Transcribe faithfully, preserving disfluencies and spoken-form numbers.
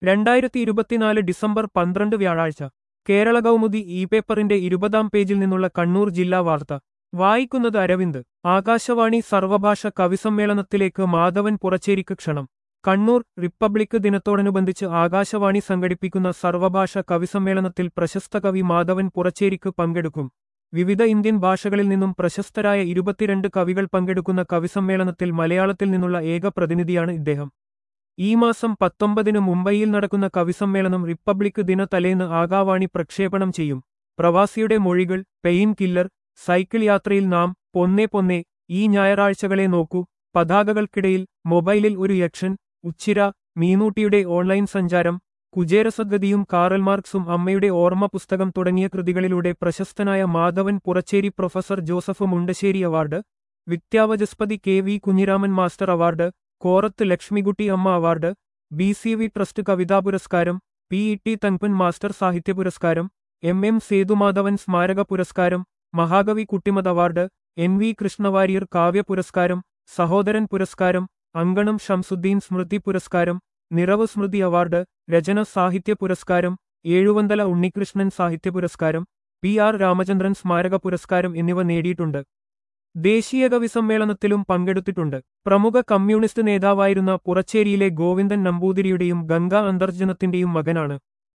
രണ്ടായിരത്തി ഇരുപത്തിനാല് ഡിസംബർ പന്ത്രണ്ട് വ്യാഴാഴ്ച കേരള കൗമുദി ഇ പേപ്പറിന്റെ ഇരുപതാം പേജിൽ നിന്നുള്ള കണ്ണൂർ ജില്ലാ വാർത്ത വായിക്കുന്നത് അരവിന്ദ്. ആകാശവാണി സർവഭാഷ കവിസമ്മേളനത്തിലേക്ക് മാധവൻ പുറച്ചേരിക്ക് ക്ഷണം. കണ്ണൂർ റിപ്പബ്ലിക് ദിനത്തോടനുബന്ധിച്ച് ആകാശവാണി സംഘടിപ്പിക്കുന്ന സർവഭാഷ കവിസമ്മേളനത്തിൽ പ്രശസ്ത കവി മാധവൻ പുറച്ചേരിക്ക് പങ്കെടുക്കും. വിവിധ ഇന്ത്യൻ ഭാഷകളിൽ നിന്നും പ്രശസ്തരായ ഇരുപത്തിരണ്ട് കവികൾ പങ്കെടുക്കുന്ന കവിസമ്മേളനത്തിൽ മലയാളത്തിൽ നിന്നുള്ള ഏക പ്രതിനിധിയാണ് ഇദ്ദേഹം. ഈ മാസം പത്തൊമ്പതിന് മുംബൈയിൽ നടക്കുന്ന കവിസമ്മേളനം റിപ്പബ്ലിക് ദിന തലേന്ന് ആകാശവാണി പ്രക്ഷേപണം ചെയ്യും. പ്രവാസിയുടെ മൊഴികൾ, പെയിൻ കില്ലർ, സൈക്കിൾ യാത്രയിൽ നാം, പൊന്നേ പൊന്നേ, ഈ ഞായറാഴ്ചകളെ നോക്കൂ, പതാകകൾക്കിടയിൽ, മൊബൈലിൽ ഒരു യക്ഷൻ, ഉച്ചിര, മീനൂട്ടിയുടെ ഓൺലൈൻ സഞ്ചാരം, കുചേരസദ്ഗതിയും കാറൽ മാർക്സും അമ്മയുടെ ഓർമ്മ പുസ്തകം തുടങ്ങിയ കൃതികളിലൂടെ പ്രശസ്തനായ മാധവൻ പുറച്ചേരി പ്രൊഫസർ ജോസഫ് മുണ്ടശ്ശേരി അവാർഡ്, വിദ്യാവചസ്പതി K V Kunhiraman master award, Korath Lakshmikutty Amma award, B C V trust കവിതാ പുരസ്കാരം, P E T Thankappan master സാഹിത്യ പുരസ്കാരം, എം എം സേതുമാധവൻ സ്മാരക പുരസ്കാരം, മഹാകവി Kuttimath award, N V Krishnawarrier കാവ്യ പുരസ്കാരം, സഹോദരൻ പുരസ്കാരം, അങ്കണം ഷംസുദ്ദീൻ സ്മൃതി പുരസ്കാരം, നിറവ് സ്മൃതി അവാർഡ്, രചന സാഹിത്യ പുരസ്കാരം, ഏഴുവന്തല ഉണ്ണികൃഷ്ണൻ സാഹിത്യ പുരസ്കാരം, പി ആർ രാമചന്ദ്രൻ സ്മാരക പുരസ്കാരം എന്നിവ നേടിയിട്ടുണ്ട്. ദേശീയ കവിസമ്മേളനത്തിലും പങ്കെടുത്തിട്ടുണ്ട്. പ്രമുഖ കമ്മ്യൂണിസ്റ്റ് നേതാവായിരുന്ന പുറച്ചേരിയിലെ ഗോവിന്ദൻ നമ്പൂതിരിയുടെയും ഗംഗാ അന്തർജനത്തിന്റെയും മകനാണ്.